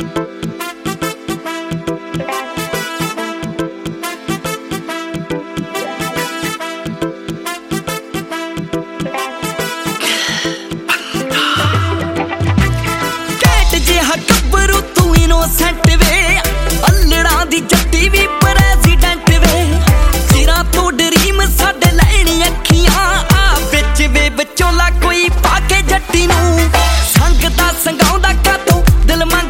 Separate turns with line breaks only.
ਗੱਭਰੂ ਤੂੰ ਇਨੋਸੈਂਟ ਵੇ, ਅਲੜਾਂ ਦੀ ਜੱਟੀ ਵੀ